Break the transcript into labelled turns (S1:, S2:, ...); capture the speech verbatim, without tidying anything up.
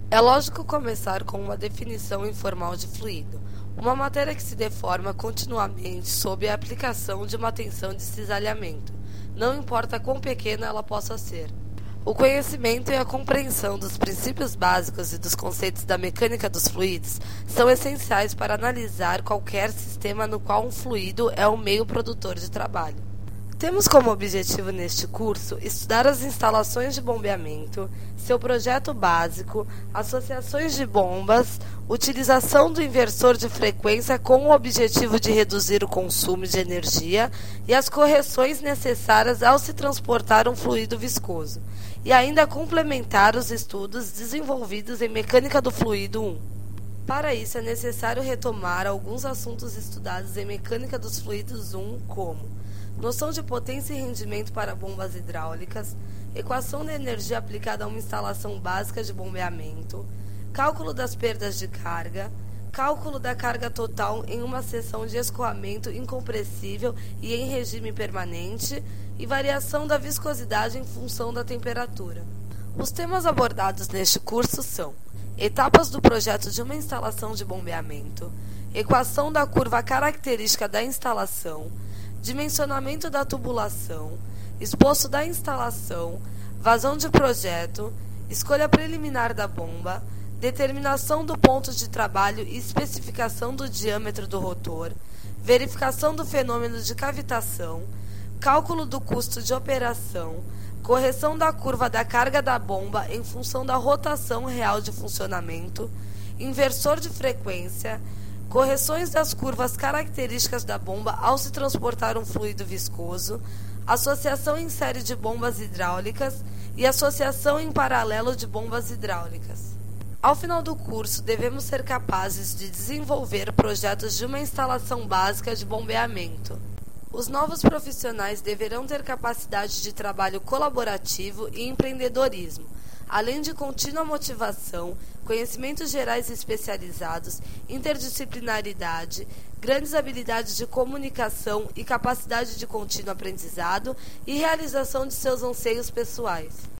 S1: É lógico começar com uma definição informal de fluido, uma matéria que se deforma continuamente sob a aplicação de uma tensão de cisalhamento, não importa quão pequena ela possa ser. O conhecimento e a compreensão dos princípios básicos e dos conceitos da mecânica dos fluidos são essenciais para analisar qualquer sistema no qual um fluido é um meio produtor de trabalho. Temos como objetivo neste curso estudar as instalações de bombeamento, seu projeto básico, associações de bombas, utilização do inversor de frequência com o objetivo de reduzir o consumo de energia e as correções necessárias ao se transportar um fluido viscoso, e ainda complementar os estudos desenvolvidos em Mecânica do Fluido um. Para isso é necessário retomar alguns assuntos estudados em Mecânica dos Fluidos um, como noção de potência e rendimento para bombas hidráulicas, equação de energia aplicada a uma instalação básica de bombeamento, cálculo das perdas de carga, cálculo da carga total em uma seção de escoamento incompressível e em regime permanente e variação da viscosidade em função da temperatura. Os temas abordados neste curso são etapas do projeto de uma instalação de bombeamento, equação da curva característica da instalação, dimensionamento da tubulação, esboço da instalação, vazão de projeto, escolha preliminar da bomba, determinação do ponto de trabalho e especificação do diâmetro do rotor, verificação do fenômeno de cavitação, cálculo do custo de operação, correção da curva da carga da bomba em função da rotação real de funcionamento, inversor de frequência, correções das curvas características da bomba ao se transportar um fluido viscoso, associação em série de bombas hidráulicas e associação em paralelo de bombas hidráulicas. Ao final do curso, devemos ser capazes de desenvolver projetos de uma instalação básica de bombeamento. Os novos profissionais deverão ter capacidade de trabalho colaborativo e empreendedorismo, além de contínua motivação, conhecimentos gerais e especializados, interdisciplinaridade, grandes habilidades de comunicação e capacidade de contínuo aprendizado e realização de seus anseios pessoais.